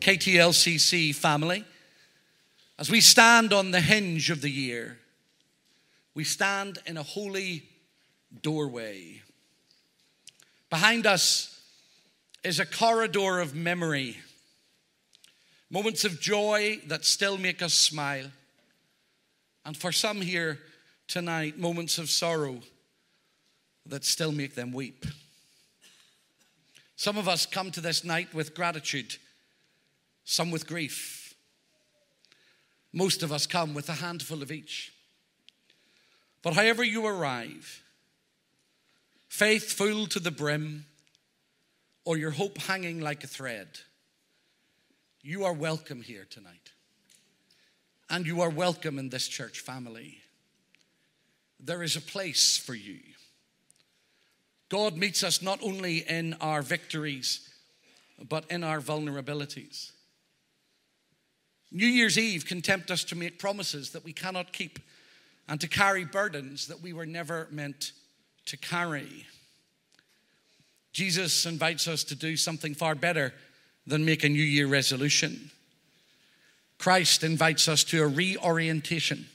KTLCC family, as we stand on the hinge of the year, we stand in a holy doorway. Behind us is a corridor of memory, moments of joy that still make us smile, and for some here tonight, moments of sorrow that still make them weep. Some of us come to this night with gratitude, some with grief. Most of us come with a handful of each. But however you arrive, faith full to the brim, or your hope hanging like a thread, you are welcome here tonight. And you are welcome in this church family. There is a place for you. God meets us not only in our victories, but in our vulnerabilities. New Year's Eve can tempt us to make promises that we cannot keep and to carry burdens that we were never meant to carry. Jesus invites us to do something far better than make a New Year resolution. Christ invites us to a reorientation.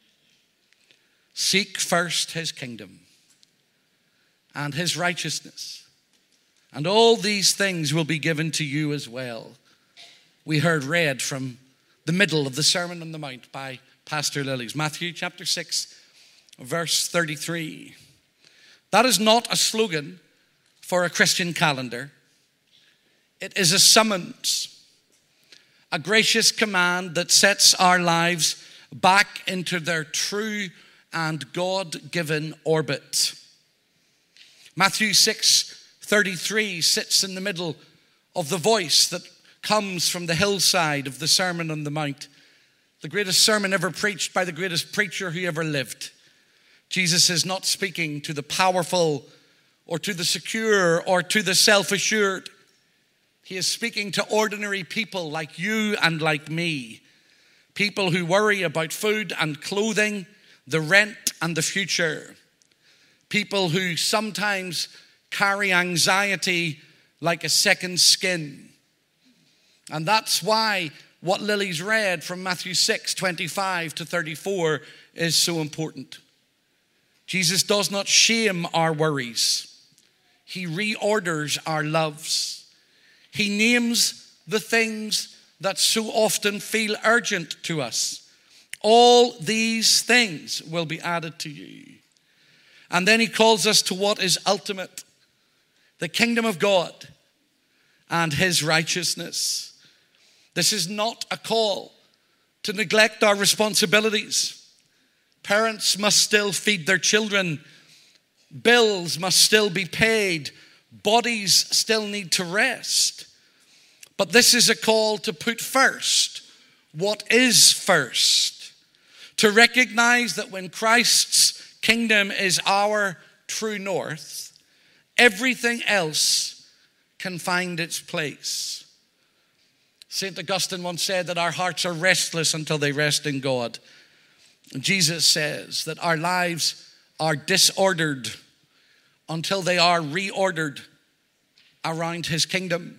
Seek first his kingdom and his righteousness, and all these things will be given to you as well. We heard read from the middle of the Sermon on the Mount by Pastor Lilies, Matthew chapter 6, verse 33. That is not a slogan for a Christian calendar. It is a summons, a gracious command that sets our lives back into their true and God-given orbit. Matthew 6:33 sits in the middle of the voice that comes from the hillside of the Sermon on the Mount, the greatest sermon ever preached by the greatest preacher who ever lived. Jesus is not speaking to the powerful or to the secure or to the self-assured. He is speaking to ordinary people like you and like me, people who worry about food and clothing, the rent and the future, people who sometimes carry anxiety like a second skin. And that's why what Lily's read from Matthew 6:25 to 34 is so important. Jesus does not shame our worries. He reorders our loves. He names the things that so often feel urgent to us. All these things will be added to you. And then he calls us to what is ultimate, the kingdom of God and his righteousness. This is not a call to neglect our responsibilities. Parents must still feed their children. Bills must still be paid. Bodies still need to rest. But this is a call to put first what is first. To recognize that when Christ's kingdom is our true north, everything else can find its place. St. Augustine once said that our hearts are restless until they rest in God. Jesus says that our lives are disordered until they are reordered around his kingdom.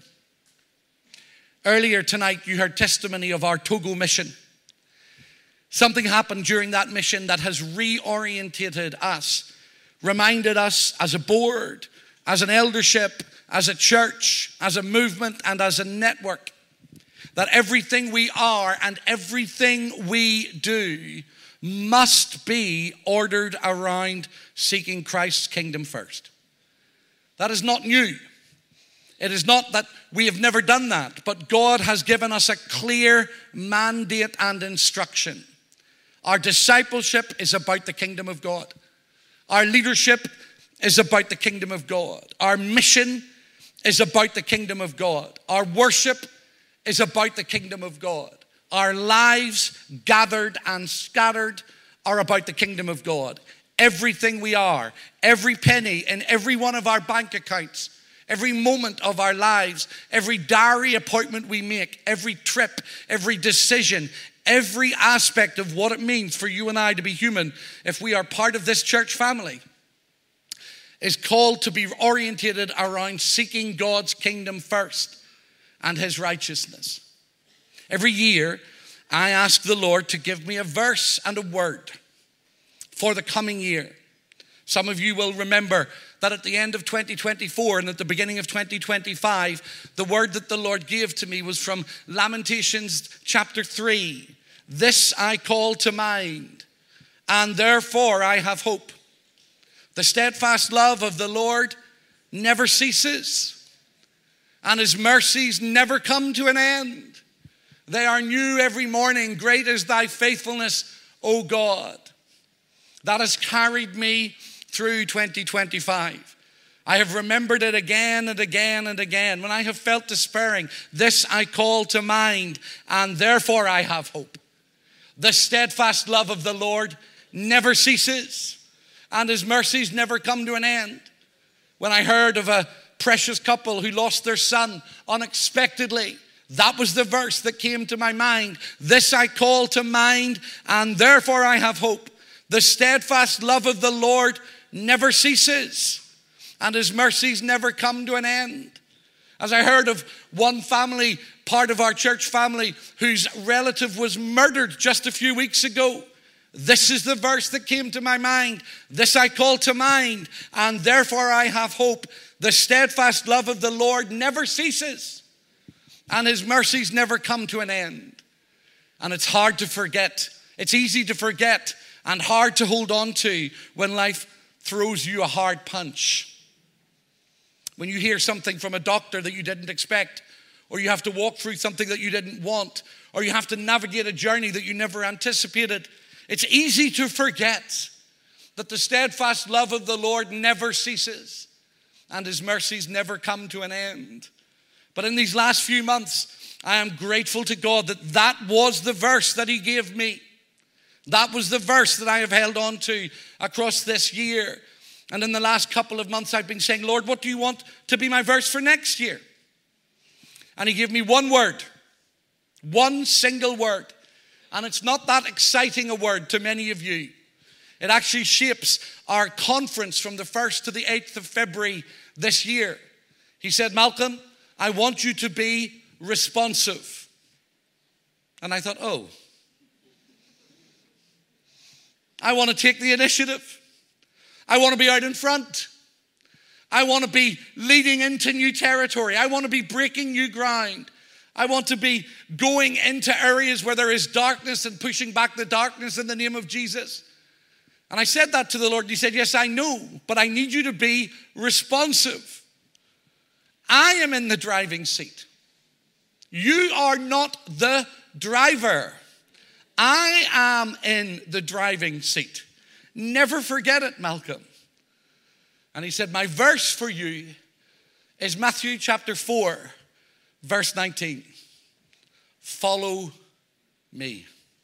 Earlier tonight, you heard testimony of our Togo mission. Something happened during that mission that has reorientated us, reminded us as a board, as an eldership, as a church, as a movement, and as a network, that everything we are and everything we do must be ordered around seeking Christ's kingdom first. That is not new. It is not that we have never done that, but God has given us a clear mandate and instruction. Our discipleship is about the kingdom of God. Our leadership is about the kingdom of God. Our mission is about the kingdom of God. Our worship is about the kingdom of God. Our lives, gathered and scattered, are about the kingdom of God. Everything we are, every penny in every one of our bank accounts, every moment of our lives, every diary appointment we make, every trip, every decision, every aspect of what it means for you and I to be human, if we are part of this church family, is called to be orientated around seeking God's kingdom first and his righteousness. Every year, I ask the Lord to give me a verse and a word for the coming year. Some of you will remember that at the end of 2024 and at the beginning of 2025, the word that the Lord gave to me was from Lamentations chapter 3. This I call to mind, and therefore I have hope. The steadfast love of the Lord never ceases, and his mercies never come to an end. They are new every morning. Great is thy faithfulness, O God. That has carried me through 2025. I have remembered it again and again and again. When I have felt despairing, this I call to mind, and therefore I have hope. The steadfast love of the Lord never ceases, and his mercies never come to an end. When I heard of a precious couple who lost their son unexpectedly, that was the verse that came to my mind. This I call to mind, and therefore I have hope. The steadfast love of the Lord never ceases, and his mercies never come to an end. As I heard of one family, part of our church family, whose relative was murdered just a few weeks ago, this is the verse that came to my mind. This I call to mind, and therefore I have hope. The steadfast love of the Lord never ceases, and his mercies never come to an end. And it's hard to forget. It's easy to forget and hard to hold on to when life throws you a hard punch. When you hear something from a doctor that you didn't expect, or you have to walk through something that you didn't want, or you have to navigate a journey that you never anticipated, it's easy to forget that the steadfast love of the Lord never ceases, and his mercies never come to an end. But in these last few months, I am grateful to God that that was the verse that he gave me. That was the verse that I have held on to across this year. And in the last couple of months, I've been saying, Lord, what do you want to be my verse for next year? And he gave me one word, one single word. And it's not that exciting a word to many of you. It actually shapes our conference from the 1st to the 8th of February this year. He said, Malcolm, I want you to be responsive. And I thought, oh, I want to take the initiative. I want to be out in front. I want to be leading into new territory. I want to be breaking new ground. I want to be going into areas where there is darkness and pushing back the darkness in the name of Jesus. And I said that to the Lord, and he said, yes, I know, but I need you to be responsive. I am in the driving seat. You are not the driver. I am in the driving seat. Never forget it, Malcolm. And he said, my verse for you is Matthew chapter 4, verse 19. Follow me.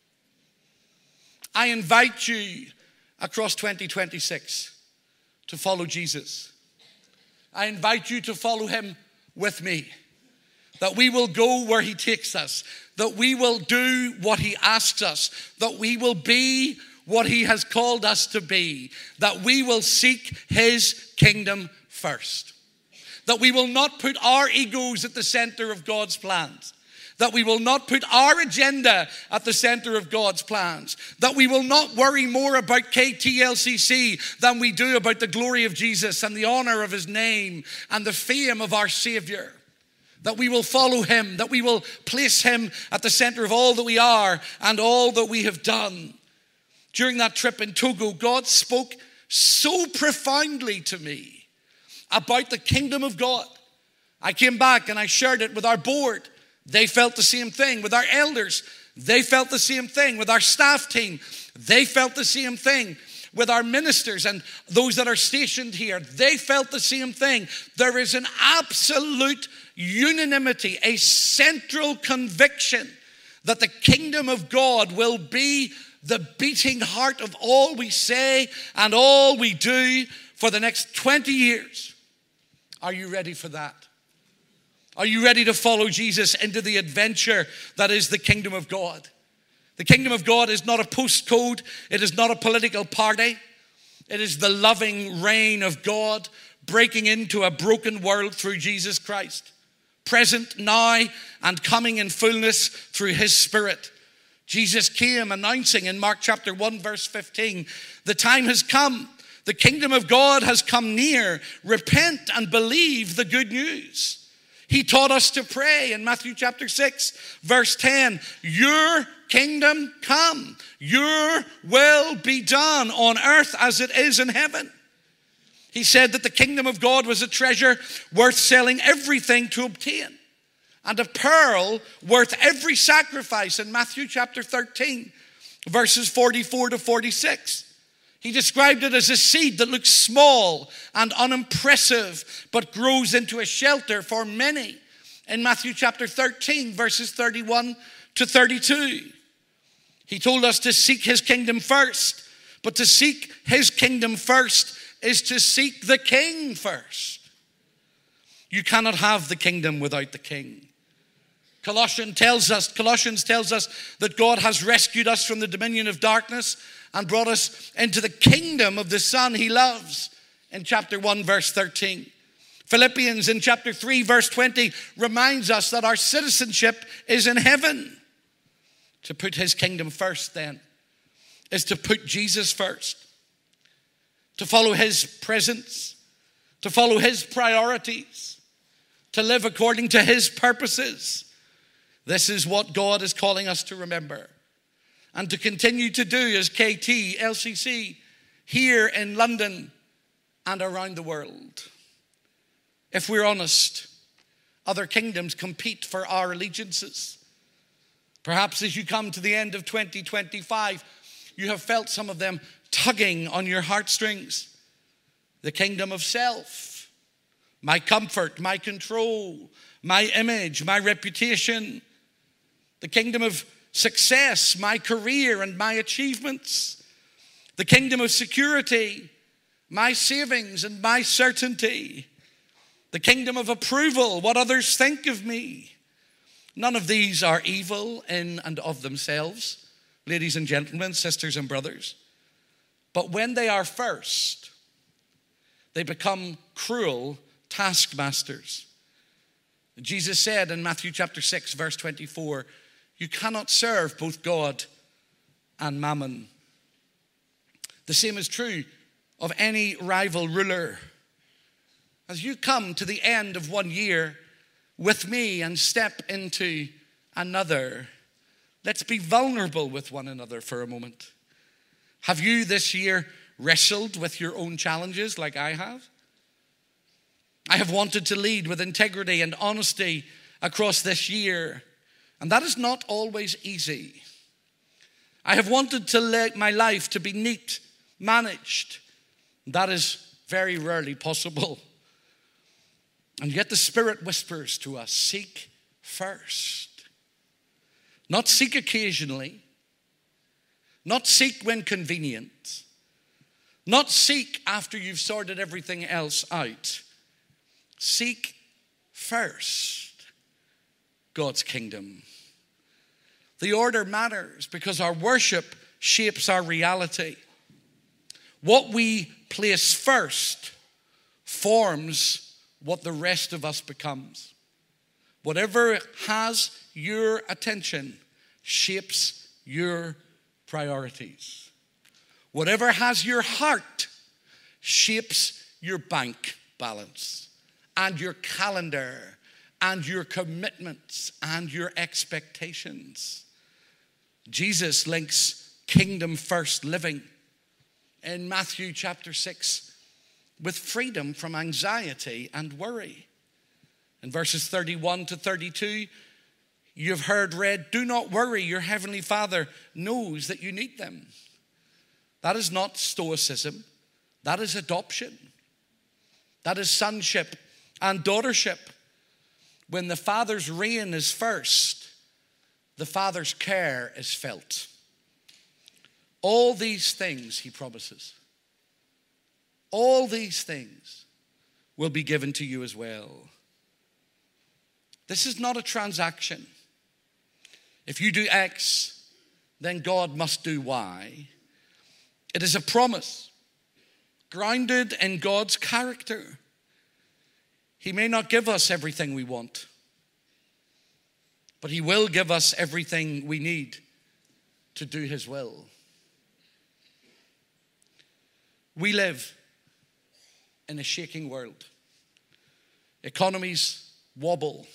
I invite you across 2026 to follow Jesus. I invite you to follow him with me. That we will go where he takes us. That we will do what he asks us. That we will be what he has called us to be. That we will seek his kingdom first. That we will not put our egos at the center of God's plans. That we will not put our agenda at the center of God's plans. That we will not worry more about KTLCC than we do about the glory of Jesus and the honor of his name and the fame of our Savior. That we will follow him. That we will place him at the center of all that we are and all that we have done. During that trip in Togo, God spoke so profoundly to me about the kingdom of God. I came back and I shared it with our board. They felt the same thing. With our elders, they felt the same thing. With our staff team, they felt the same thing. With our ministers and those that are stationed here, they felt the same thing. There is an absolute unanimity, a central conviction that the kingdom of God will be the beating heart of all we say and all we do for the next 20 years. Are you ready for that? Are you ready to follow Jesus into the adventure that is the kingdom of God? The kingdom of God is not a postcode. It is not a political party. It is the loving reign of God breaking into a broken world through Jesus Christ. present now and coming in fullness through his Spirit. Jesus came announcing in Mark chapter 1 verse 15, the time has come. The kingdom of God has come near. Repent and believe the good news. He taught us to pray in Matthew chapter 6 verse 10, your kingdom come. Your will be done on earth as it is in heaven. He said that the kingdom of God was a treasure worth selling everything to obtain, and a pearl worth every sacrifice in Matthew chapter 13, verses 44 to 46. He described it as a seed that looks small and unimpressive, but grows into a shelter for many in Matthew chapter 13, verses 31 to 32. He told us to seek his kingdom first, but to seek his kingdom first is to seek the king first. You cannot have the kingdom without the king. Colossians tells us that God has rescued us from the dominion of darkness and brought us into the kingdom of the Son he loves in chapter 1 verse 13. Philippians in chapter 3 verse 20 reminds us that our citizenship is in heaven. To put his kingdom first then is to put Jesus first, to follow his presence, to follow his priorities, to live according to his purposes. This is what God is calling us to remember and to continue to do as KT, LCC, here in London and around the world. If we're honest, other kingdoms compete for our allegiances. Perhaps as you come to the end of 2025, you have felt some of them tugging on your heartstrings. The kingdom of self, my comfort, my control, my image, my reputation. The kingdom of success, my career and my achievements. The kingdom of security, my savings and my certainty. The kingdom of approval, what others think of me. None of these are evil in and of themselves, ladies and gentlemen, sisters and brothers. But when they are first, they become cruel taskmasters. Jesus said in Matthew chapter 6, verse 24, you cannot serve both God and mammon. The same is true of any rival ruler. As you come to the end of one year with me and step into another, let's be vulnerable with one another for a moment. Have you this year wrestled with your own challenges like I have? I have wanted to lead with integrity and honesty across this year, and that is not always easy. I have wanted to let my life to be neat, managed. That is very rarely possible. And yet the Spirit whispers to us, seek first. Not seek occasionally. Not seek when convenient. Not seek after you've sorted everything else out. Seek first God's kingdom. The order matters because our worship shapes our reality. What we place first forms what the rest of us becomes. Whatever has your attention shapes your priorities. Whatever has your heart shapes your bank balance and your calendar and your commitments and your expectations. Jesus links kingdom first living in Matthew chapter 6 with freedom from anxiety and worry. In verses 31 to 32, you've heard read, do not worry, your heavenly Father knows that you need them. That is not stoicism. That is adoption. That is sonship and daughtership. When the Father's reign is first, the Father's care is felt. All these things, he promises, all these things will be given to you as well. This is not a transaction. If you do X, then God must do Y. It is a promise grounded in God's character. He may not give us everything we want, but he will give us everything we need to do his will. We live in a shaking world. Economies wobble.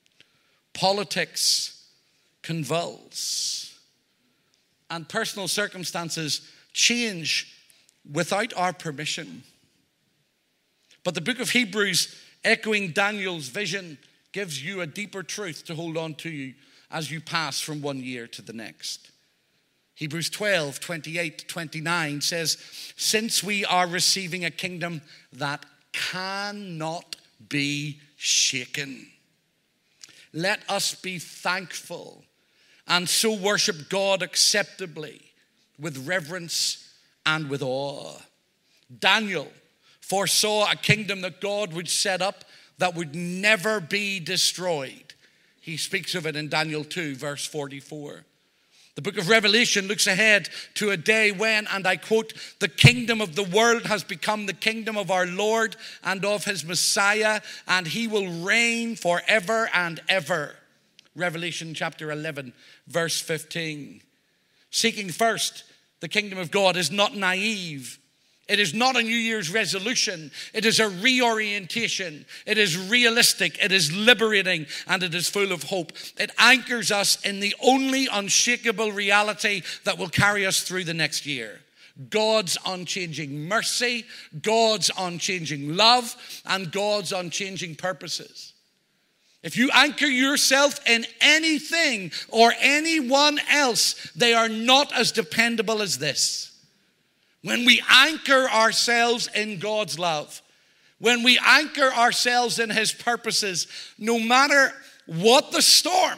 Politics convulse. And personal circumstances change without our permission. But the book of Hebrews, echoing Daniel's vision, gives you a deeper truth to hold on to you as you pass from one year to the next. Hebrews 12, 28, 29 says, since we are receiving a kingdom that cannot be shaken, let us be thankful and so worship God acceptably with reverence and with awe. Daniel foresaw a kingdom that God would set up that would never be destroyed. He speaks of it in Daniel 2, verse 44. The book of Revelation looks ahead to a day when, and I quote, the kingdom of the world has become the kingdom of our Lord and of his Messiah, and he will reign forever and ever. Revelation chapter 11, verse 15. Seeking first the kingdom of God is not naive. It is not a New Year's resolution. It is a reorientation. It is realistic. It is liberating. And it is full of hope. It anchors us in the only unshakable reality that will carry us through the next year. God's unchanging mercy, God's unchanging love, and God's unchanging purposes. If you anchor yourself in anything or anyone else, they are not as dependable as this. When we anchor ourselves in God's love, when we anchor ourselves in his purposes, no matter what the storm,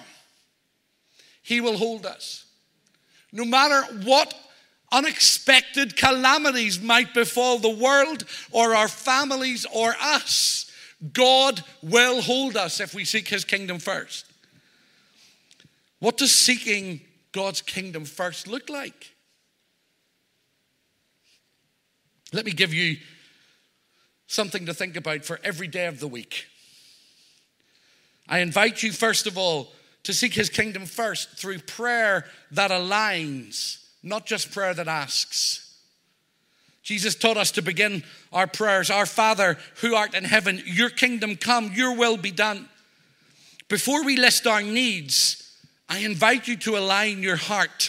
he will hold us. No matter what unexpected calamities might befall the world or our families or us, God will hold us if we seek his kingdom first. What does seeking God's kingdom first look like? Let me give you something to think about for every day of the week. I invite you, first of all, to seek his kingdom first through prayer that aligns, not just prayer that asks. Jesus taught us to begin our prayers, our Father who art in heaven, your kingdom come, your will be done. Before we list our needs, I invite you to align your heart.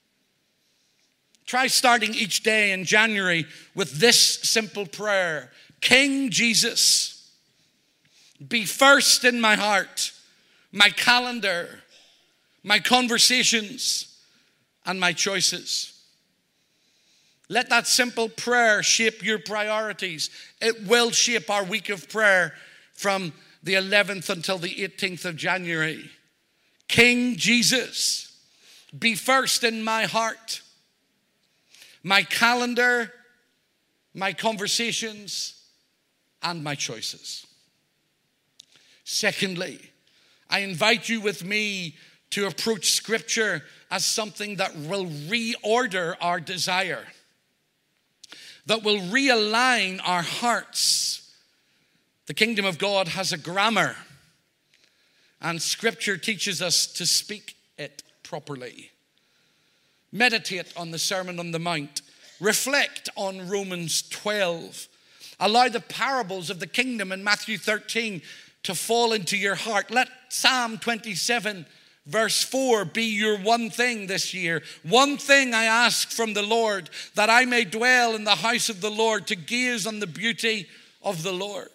Try starting each day in January with this simple prayer. King Jesus, be first in my heart, my calendar, my conversations, and my choices. Let that simple prayer shape your priorities. It will shape our week of prayer from the 11th until the 18th of January. King Jesus, be first in my heart, my calendar, my conversations, and my choices. Secondly, I invite you with me to approach Scripture as something that will reorder our desire, that will realign our hearts. The kingdom of God has a grammar, and Scripture teaches us to speak it properly. Meditate on the Sermon on the Mount. Reflect on Romans 12. Allow the parables of the kingdom in Matthew 13 to fall into your heart. Let Psalm 27 verse 4 be your one thing this year. One thing I ask from the Lord, that I may dwell in the house of the Lord, to gaze on the beauty of the Lord.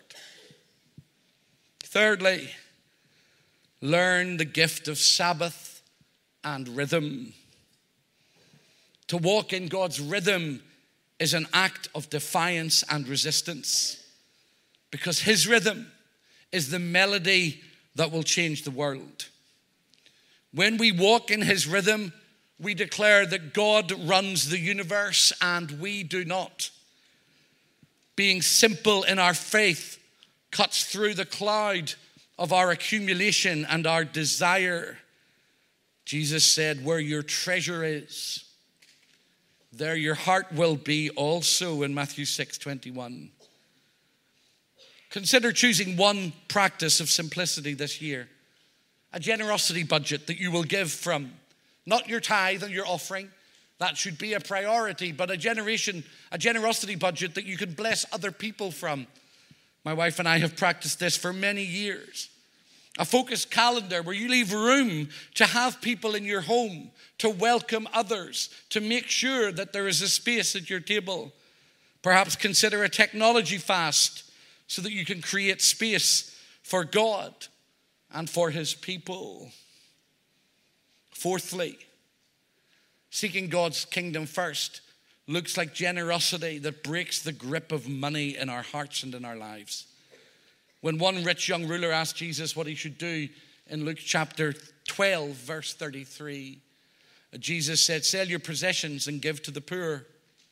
Thirdly, learn the gift of Sabbath and rhythm. To walk in God's rhythm is an act of defiance and resistance, because his rhythm is the melody that will change the world. When we walk in his rhythm, we declare that God runs the universe and we do not. Being simple in our faith cuts through the cloud of our accumulation and our desire. Jesus said, where your treasure is, there your heart will be also, in Matthew 6:21. Consider choosing one practice of simplicity this year a generosity budget that you will give from, not your tithe and your offering. That should be a priority, but a generosity budget that you can bless other people from. My wife and I have practiced this for many years. A focused calendar where you leave room to have people in your home, to welcome others, to make sure that there is a space at your table. Perhaps consider a technology fast so that you can create space for God and for his people. Fourthly, seeking God's kingdom first looks like generosity that breaks the grip of money in our hearts and in our lives. When one rich young ruler asked Jesus what he should do in Luke chapter 12, verse 33, Jesus said, "Sell your possessions and give to the poor.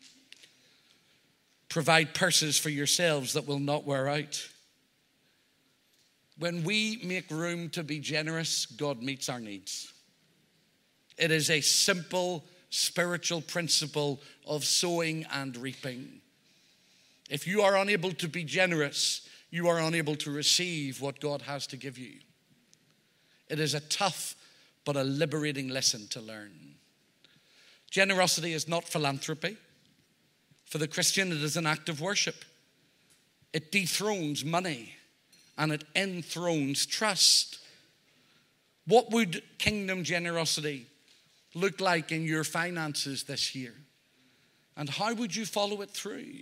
Provide purses for yourselves that will not wear out." When we make room to be generous, God meets our needs. It is a simple spiritual principle of sowing and reaping. If you are unable to be generous, you are unable to receive what God has to give you. It is a tough but a liberating lesson to learn. Generosity is not philanthropy. For the Christian, it is an act of worship. It dethrones money and it enthrones trust. What would kingdom generosity look like in your finances this year? And how would you follow it through?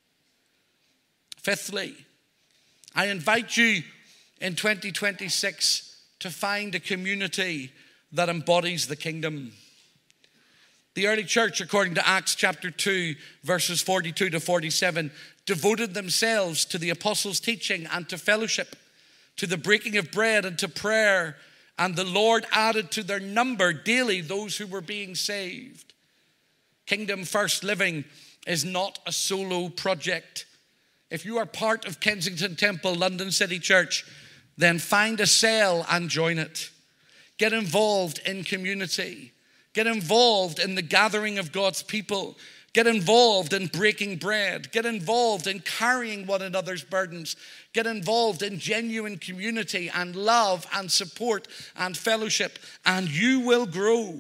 Fifthly, I invite you in 2026 to find a community that embodies the kingdom. The early church, according to Acts chapter 2, verses 42 to 47, devoted themselves to the apostles' teaching and to fellowship, to the breaking of bread and to prayer. And the Lord added to their number daily those who were being saved. Kingdom First Living is not a solo project. If you are part of Kensington Temple, London City Church, then find a cell and join it. Get involved in community. Get involved in the gathering of God's people. Get involved in breaking bread. Get involved in carrying one another's burdens. Get involved in genuine community and love and support and fellowship, and you will grow.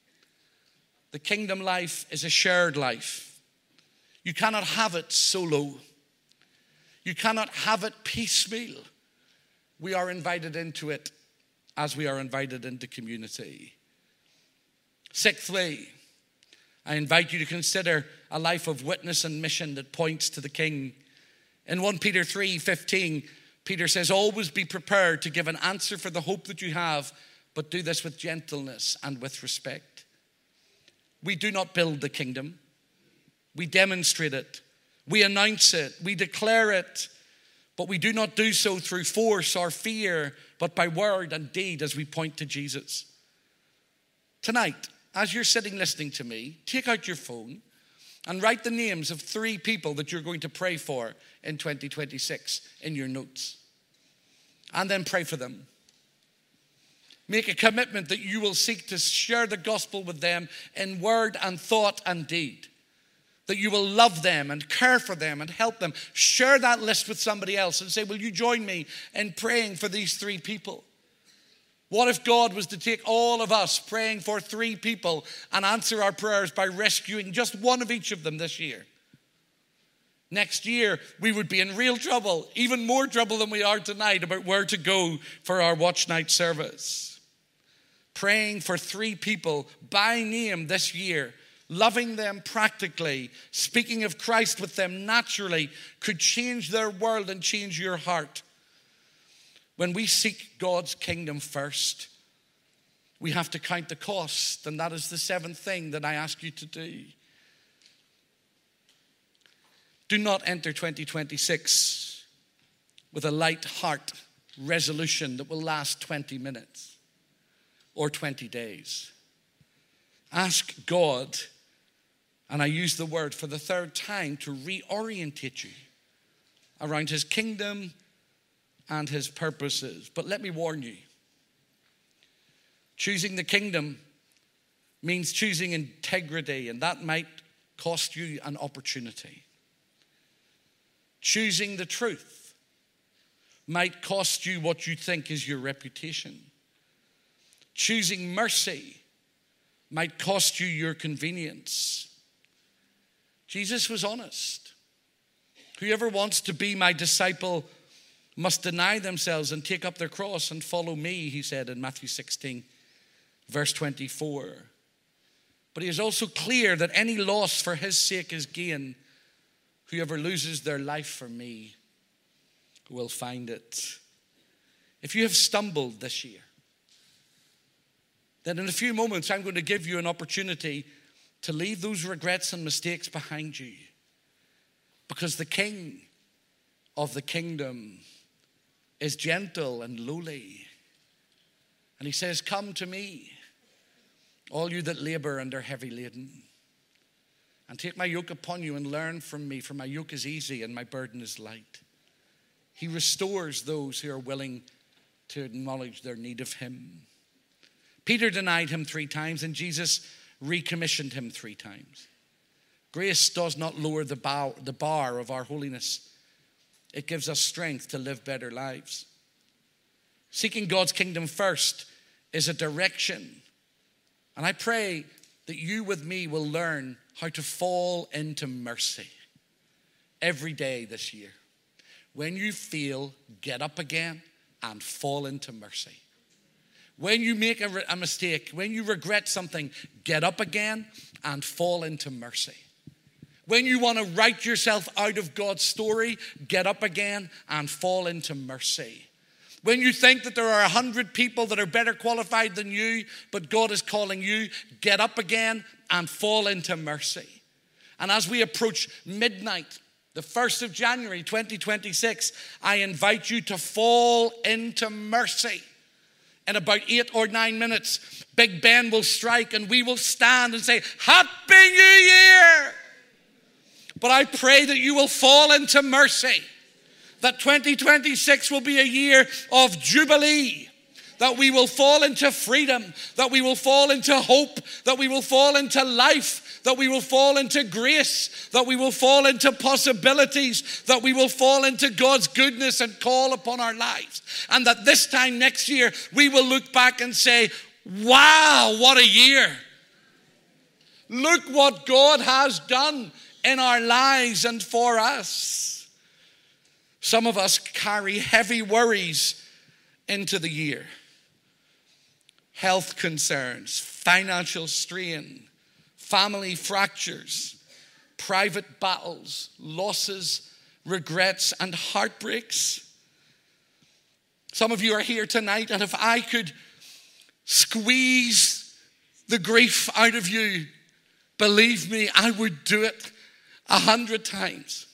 The kingdom life is a shared life. You cannot have it solo. You cannot have it piecemeal. We are invited into it as we are invited into community. Sixthly, I invite you to consider a life of witness and mission that points to the King. In 1 Peter 3:15, Peter says, "Always be prepared to give an answer for the hope that you have, but do this with gentleness and with respect." We do not build the kingdom. We demonstrate it. We announce it. We declare it. But we do not do so through force or fear, but by word and deed as we point to Jesus. Tonight, as you're sitting listening to me, take out your phone and write the names of 3 people that you're going to pray for in 2026 in your notes. And then pray for them. Make a commitment that you will seek to share the gospel with them in word and thought and deed. That you will love them and care for them and help them. Share that list with somebody else and say, "Will you join me in praying for these 3 people?" What if God was to take all of us praying for 3 people and answer our prayers by rescuing just one of each of them this year? Next year, we would be in real trouble, even more trouble than we are tonight, about where to go for our watch night service. Praying for 3 people by name this year, loving them practically, speaking of Christ with them naturally, could change their world and change your heart. When we seek God's kingdom first, we have to count the cost, and that is the 7th thing that I ask you to do. Do not enter 2026 with a light heart resolution that will last 20 minutes or 20 days. Ask God, and I use the word for the 3rd time, to reorientate you around his kingdom and his purposes. But let me warn you, choosing the kingdom means choosing integrity, and that might cost you an opportunity. Choosing the truth might cost you what you think is your reputation. Choosing mercy might cost you your convenience. Jesus was honest. Whoever wants to be my disciple must deny themselves and take up their cross and follow me, he said in Matthew 16, verse 24. But he is also clear that any loss for his sake is gain. Whoever loses their life for me will find it. If you have stumbled this year, then in a few moments I'm going to give you an opportunity to leave those regrets and mistakes behind you. Because the King of the kingdom is gentle and lowly. And he says, come to me, all you that labor and are heavy laden, and take my yoke upon you and learn from me, for my yoke is easy and my burden is light. He restores those who are willing to acknowledge their need of him. Peter denied him 3 times, and Jesus recommissioned him 3 times. Grace does not lower the bar of our holiness. It gives us strength to live better lives. Seeking God's kingdom first is a direction. And I pray that you with me will learn how to fall into mercy every day this year. When you fail, get up again and fall into mercy. When you make a mistake, when you regret something, get up again and fall into mercy. When you want to write yourself out of God's story, get up again and fall into mercy. When you think that there are 100 people that are better qualified than you, but God is calling you, get up again and fall into mercy. And as we approach midnight, the 1st of January 2026, I invite you to fall into mercy. In about 8 or 9 minutes, Big Ben will strike and we will stand and say, Happy New Year! But I pray that you will fall into mercy. That 2026 will be a year of jubilee. That we will fall into freedom. That we will fall into hope. That we will fall into life. That we will fall into grace. That we will fall into possibilities. That we will fall into God's goodness and call upon our lives. And that this time next year, we will look back and say, wow, what a year. Look what God has done in our lives and for us. Some of us carry heavy worries into the year. Health concerns, financial strain, family fractures, private battles, losses, regrets, and heartbreaks. Some of you are here tonight, and if I could squeeze the grief out of you, believe me, I would do it 100 times.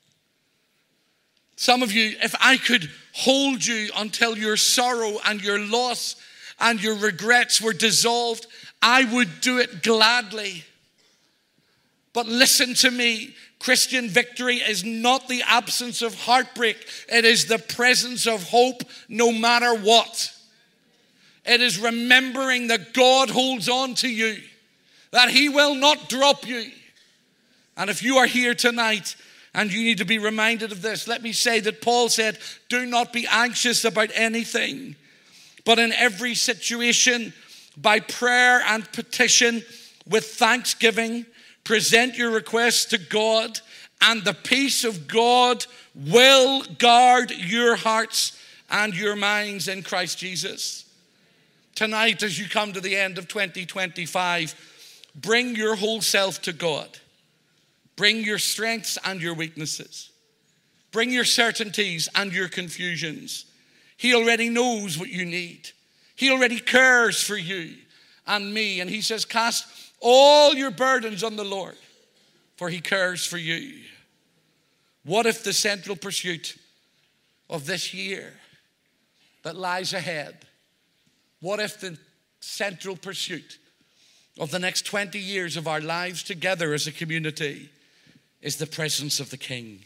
Some of you, if I could hold you until your sorrow and your loss and your regrets were dissolved, I would do it gladly. But listen to me, Christian victory is not the absence of heartbreak. It is the presence of hope no matter what. It is remembering that God holds on to you, that he will not drop you. And if you are here tonight and you need to be reminded of this, let me say that Paul said, do not be anxious about anything, but in every situation, by prayer and petition, with thanksgiving, present your requests to God, and the peace of God will guard your hearts and your minds in Christ Jesus. Tonight, as you come to the end of 2025, bring your whole self to God. Bring your strengths and your weaknesses. Bring your certainties and your confusions. He already knows what you need. He already cares for you and me. And he says, cast all your burdens on the Lord, for he cares for you. What if the central pursuit of this year that lies ahead, what if the central pursuit of the next 20 years of our lives together as a community is the presence of the King?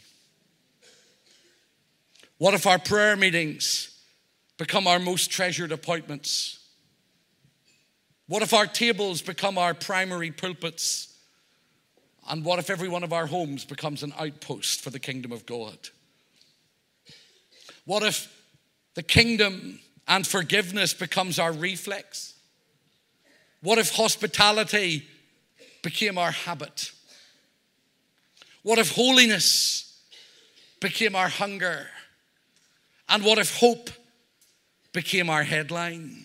What if our prayer meetings become our most treasured appointments? What if our tables become our primary pulpits? And what if every one of our homes becomes an outpost for the kingdom of God? What if the kingdom and forgiveness becomes our reflex? What if hospitality became our habit? What if holiness became our hunger? And what if hope became our headline?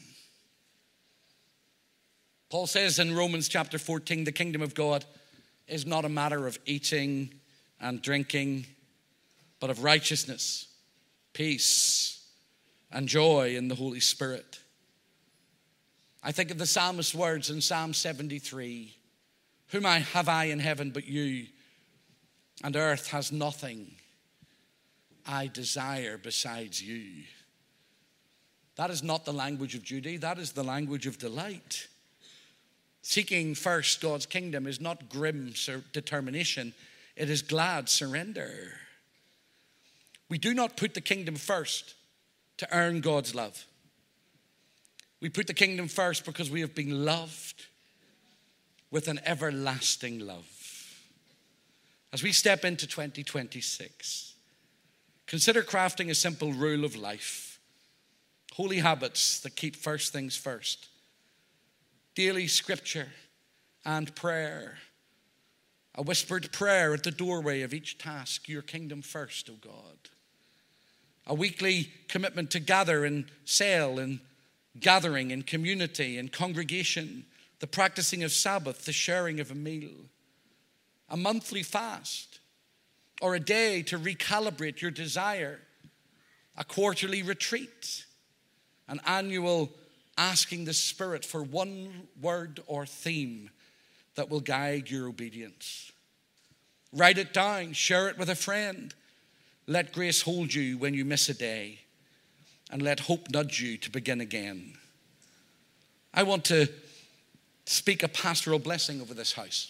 Paul says in Romans chapter 14, the kingdom of God is not a matter of eating and drinking, but of righteousness, peace, and joy in the Holy Spirit. I think of the psalmist's words in Psalm 73, whom have I in heaven but you, and earth has nothing I desire besides you. That is not the language of duty, that is the language of delight. Seeking first God's kingdom is not grim determination, it is glad surrender. We do not put the kingdom first to earn God's love. We put the kingdom first because we have been loved with an everlasting love. As we step into 2026, consider crafting a simple rule of life. Holy habits that keep first things first. Daily scripture and prayer. A whispered prayer at the doorway of each task. Your kingdom first, O God. A weekly commitment to gather in cell, in gathering, in community, in congregation. The practicing of Sabbath, the sharing of a meal. A monthly fast. Or a day to recalibrate your desire. A quarterly retreat. An annual asking the Spirit for one word or theme that will guide your obedience. Write it down, share it with a friend. Let grace hold you when you miss a day, and let hope nudge you to begin again. I want to speak a pastoral blessing over this house.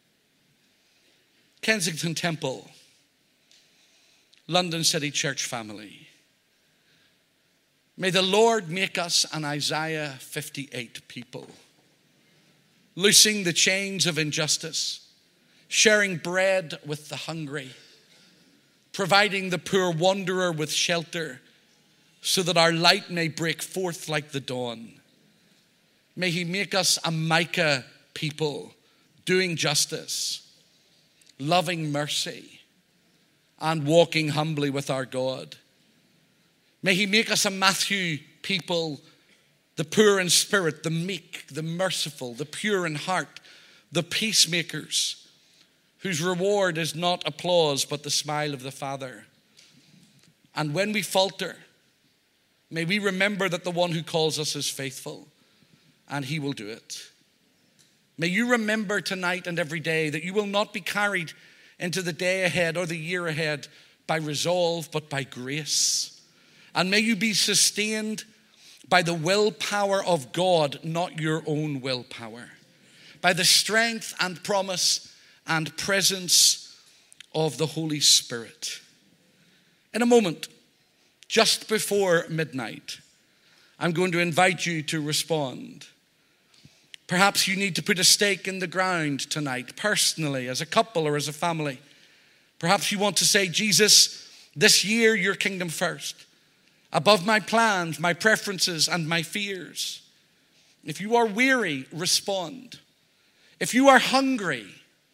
Kensington Temple, London City Church family. May the Lord make us an Isaiah 58 people, loosing the chains of injustice, sharing bread with the hungry, providing the poor wanderer with shelter, so that our light may break forth like the dawn. May He make us a Micah people, doing justice, loving mercy, and walking humbly with our God. May He make us a Matthew people, the poor in spirit, the meek, the merciful, the pure in heart, the peacemakers, whose reward is not applause but the smile of the Father. And when we falter, may we remember that the one who calls us is faithful, and He will do it. May you remember tonight and every day that you will not be carried into the day ahead or the year ahead by resolve, but by grace. And may you be sustained by the willpower of God, not your own willpower. By the strength and promise and presence of the Holy Spirit. In a moment, just before midnight, I'm going to invite you to respond. Perhaps you need to put a stake in the ground tonight, personally, as a couple or as a family. Perhaps you want to say, Jesus, this year, your kingdom first. Above my plans, my preferences, and my fears. If you are weary, respond. If you are hungry,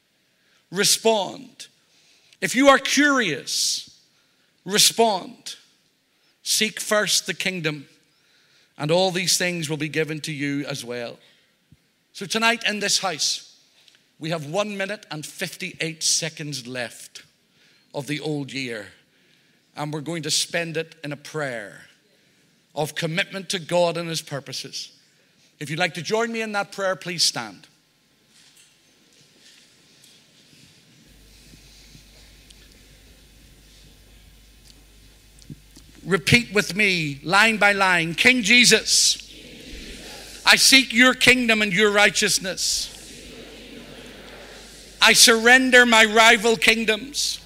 respond. If you are curious, respond. Seek first the kingdom, and all these things will be given to you as well. So tonight in this house, we have 1 minute and 58 seconds left of the old year. And we're going to spend it in a prayer of commitment to God and His purposes. If you'd like to join me in that prayer, please stand. Repeat with me, line by line. King Jesus, I seek your kingdom and your righteousness. I surrender my rival kingdoms,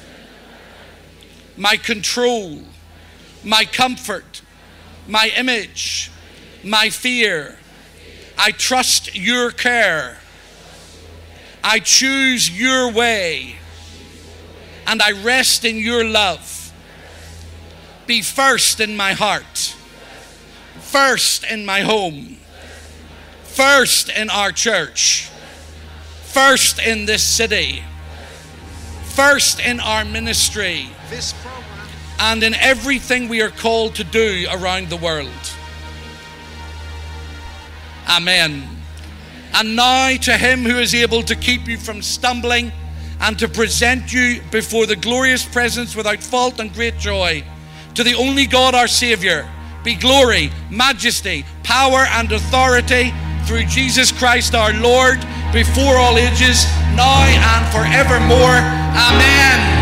my control, my comfort, my image, my fear. I trust your care. I choose your way, and I rest in your love. Be first in my heart, first in my home, first in our church, first in this city, first in our ministry, this program, and in everything we are called to do around the world. Amen. And now to him who is able to keep you from stumbling and to present you before the glorious presence without fault and great joy, to the only God our Savior, be glory, majesty, power and authority through Jesus Christ our Lord, before all ages, now and forevermore. Amen.